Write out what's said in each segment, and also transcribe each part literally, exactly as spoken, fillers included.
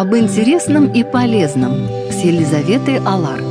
Об интересном и полезном с Елизаветой Олар.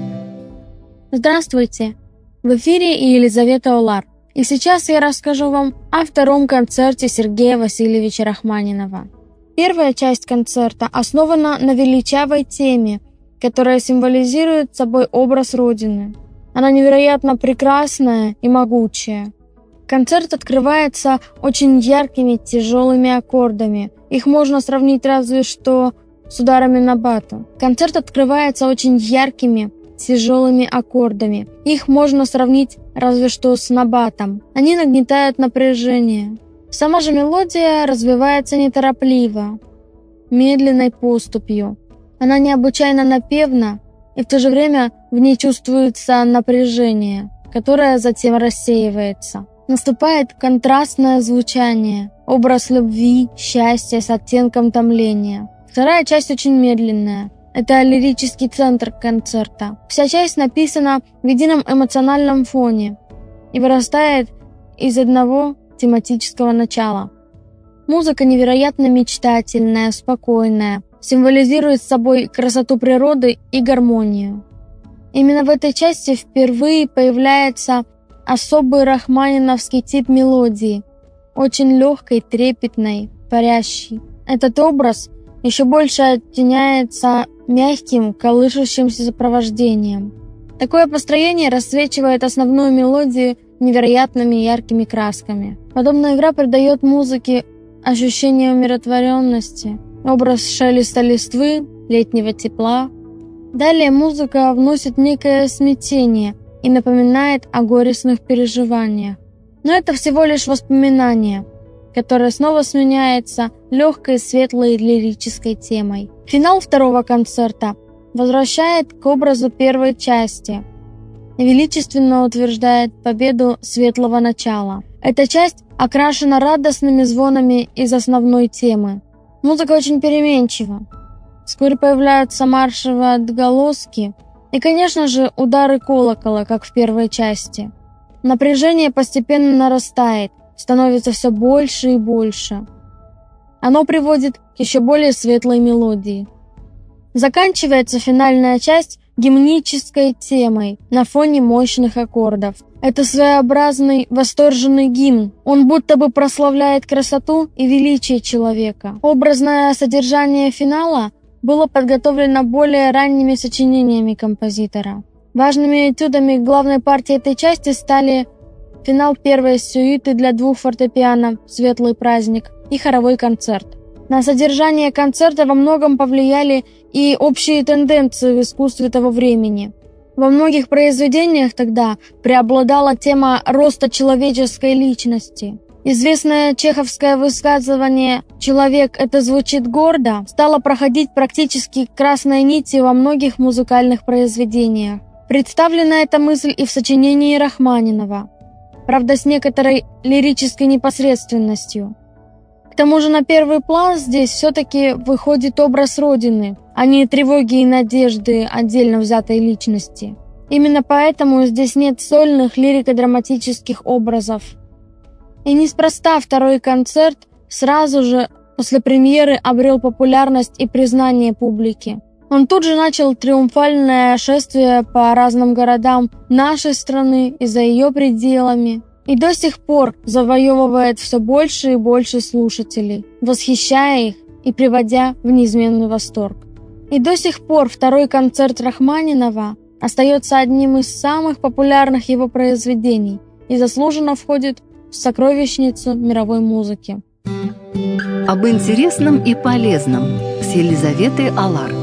Здравствуйте! В эфире Елизавета Олар. И сейчас я расскажу вам о втором концерте Сергея Васильевича Рахманинова. Первая часть концерта основана на величавой теме, которая символизирует собой образ Родины. Она невероятно прекрасная и могучая. Концерт открывается очень яркими тяжелыми аккордами. Их можно сравнить разве что с ударами на бату. Концерт открывается очень яркими тяжелыми аккордами. Их можно сравнить разве что с набатом. Они нагнетают напряжение. Сама же мелодия развивается неторопливо, медленной поступью. Она необычайно напевна, и в то же время в ней чувствуется напряжение, которое затем рассеивается. Наступает контрастное звучание, образ любви, счастья с оттенком томления. Вторая часть очень медленная. Это лирический центр концерта. Вся часть написана в едином эмоциональном фоне и вырастает из одного тематического начала. Музыка невероятно мечтательная, спокойная, символизирует собой красоту природы и гармонию. Именно в этой части впервые появляется особый рахманиновский тип мелодии, очень легкой, трепетной, парящей. Этот образ еще больше оттеняется мягким, колышущимся сопровождением. Такое построение расцвечивает основную мелодию невероятными яркими красками. Подобная игра придает музыке ощущение умиротворенности, образ шелеста листвы, летнего тепла. Далее музыка вносит некое смятение и напоминает о горестных переживаниях. Но это всего лишь воспоминание, которое снова сменяется легкой, светлой лирической темой. Финал второго концерта возвращает к образу первой части и величественно утверждает победу светлого начала. Эта часть окрашена радостными звонами из основной темы. Музыка очень переменчива. Вскоре появляются маршевые отголоски и, конечно же, удары колокола, как в первой части. Напряжение постепенно нарастает, становится все больше и больше. Оно приводит к еще более светлой мелодии. Заканчивается финальная часть гимнической темой на фоне мощных аккордов. Это своеобразный восторженный гимн. Он будто бы прославляет красоту и величие человека. Образное содержание финала было подготовлено более ранними сочинениями композитора. Важными этюдами главной партии этой части стали финал первой сюиты для двух фортепиано «Светлый праздник» и хоровой концерт. На содержание концерта во многом повлияли и общие тенденции в искусстве того времени. Во многих произведениях тогда преобладала тема роста человеческой личности. Известное чеховское высказывание «человек – это звучит гордо» стало проходить практически красной нитью во многих музыкальных произведениях. Представлена эта мысль и в сочинении Рахманинова, правда, с некоторой лирической непосредственностью. К тому же на первый план здесь все-таки выходит образ Родины, а не тревоги и надежды отдельно взятой личности. Именно поэтому здесь нет сольных лирико-драматических образов. И неспроста второй концерт сразу же после премьеры обрел популярность и признание публики. Он тут же начал триумфальное шествие по разным городам нашей страны и за ее пределами. И до сих пор завоевывает все больше и больше слушателей, восхищая их и приводя в неизменный восторг. И до сих пор второй концерт Рахманинова остается одним из самых популярных его произведений и заслуженно входит в сокровищницу мировой музыки. Об интересном и полезном с Елизаветой Олар.